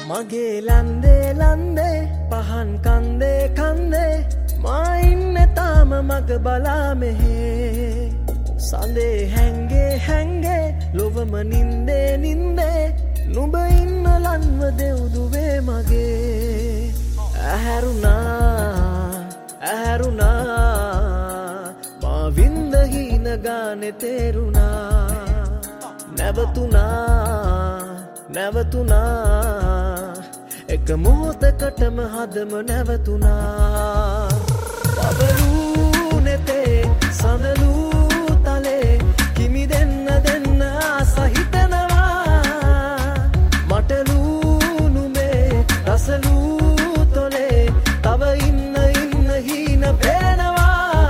මගේ ලන්දේ ලන්දේ පහන් කන්දේ කන්දේ මා ඉන්නේ තාම මග බලා මෙහෙ සඳේ හැංගේ හැංගේ ලොවම නින්දේ නින්දේ නුඹ ඉන්න ලන්ව දෙව්දුවේ මගේ ඇහැරුණා මා වින්ද හීන ගානේ තේරුණා නැවතුණා එක මොහොතකටම හදම නැවතුණා පබලූ නෙතේ සඳලූ තලේ කිමි දෙන්න ආස හිතනවා මටලූ නුඹේ රසලූ තොලේ තව ඉන්න හීන පේනවා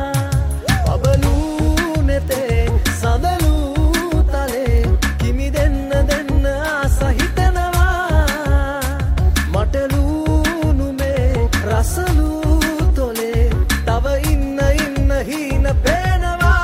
පබලූ නෙතේ සඳලූ තලේ කිමි දෙන්න ආස හිතනවා මටලූ නුඹේ රසලූ තොලේ තව ඉන්න හීන පේනවා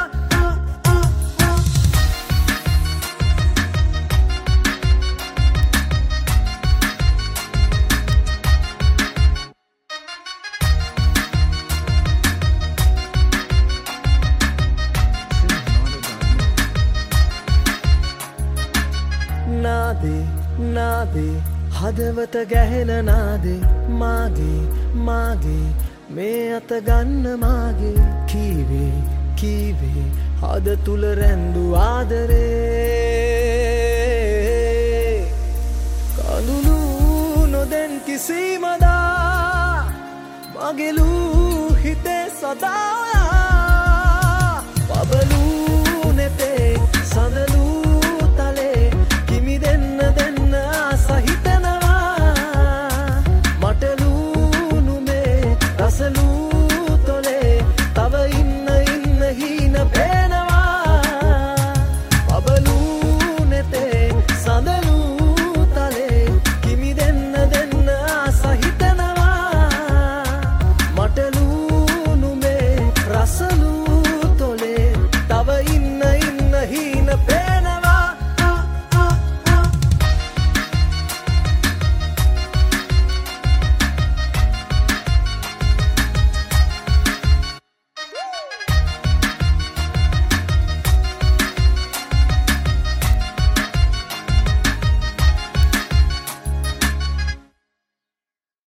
නාදේ හදවත ගැහෙන නාදේ මාගේ මේ අත ගන්න මාගේ කීවේ හද තුල රැඳු ආදරේ කඳුළු නොදෙන් කිසිමදා මගේලු හිතේ සදා